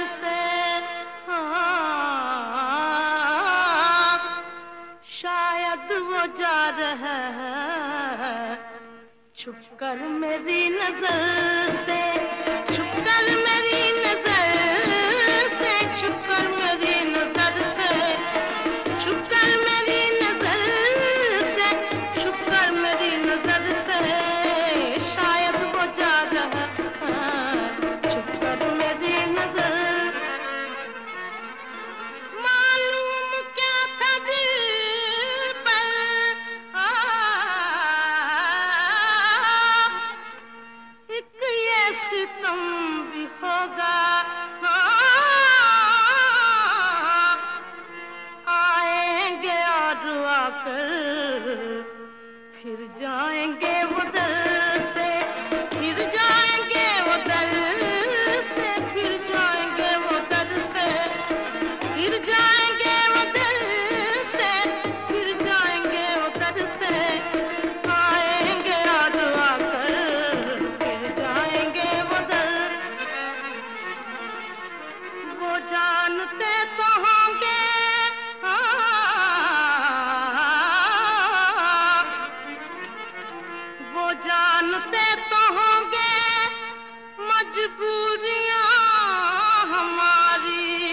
से। शायद वो जा रहा है छुपकर मेरी नजर से, छुपकर मेरी नजर से, छुपकर मेरी नजर से, छुपकर मेरी नजर से, छुपकर मेरी नजर से। शायद वो जा रहा है छुपकर मेरी नजर। मालूम क्या था दिल पर एक ये सितम भी होगा। आएंगे और आकर फिर जाएंगे वो दर से, फिर जाएंगे वो दर से, फिर जाएंगे वो दर से, फिर जाएंगे वो दर से, फिर जाएंगे वो दर से। आएंगे और आकर फिर जाएंगे वो दर। वो जानते तो होंगे वो जानते तो होंगे मजबूरियां हमारी।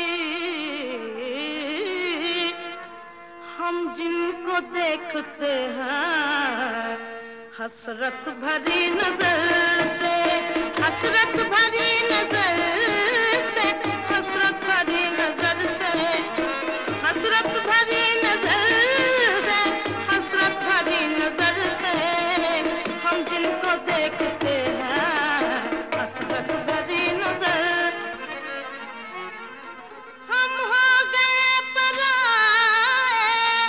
हम जिनको देखते हैं हसरत भरी नजर से, हसरत भरी नजर से, हसरत भरी नजर से, हसरत भरी नजर से, हसरत भरी नजर से। हम जिनको देखते हैं हसरत भरी नजर। हम हो गए पराए,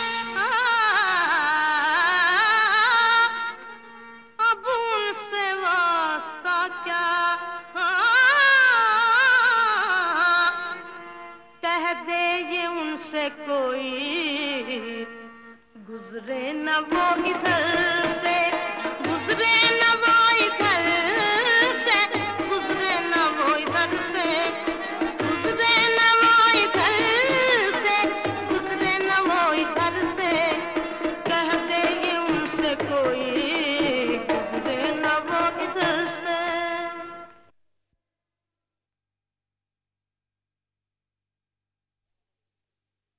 अब उनसे वास्ता क्या। कह दे ये उनसे कोई गुजरे न वो इधर से।